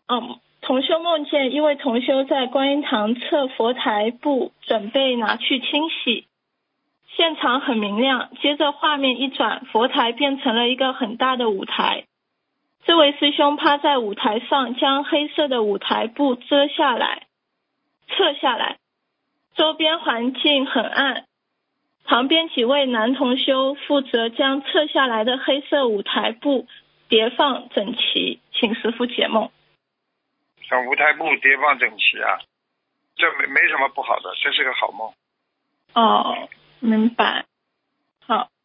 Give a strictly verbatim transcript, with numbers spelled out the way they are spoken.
嗯，同修梦见一位同修在观音堂侧佛台布准备拿去清洗，现场很明亮，接着画面一转，佛台变成了一个很大的舞台。这位师兄趴在舞台上，将黑色的舞台布遮下来，撤下来，周边环境很暗。旁边几位男同修负责将撤下来的黑色舞台布叠放整齐，请师父解梦。 像舞台布叠放整齐啊，这没没什么不好的，这是个好梦。 哦，明白。好，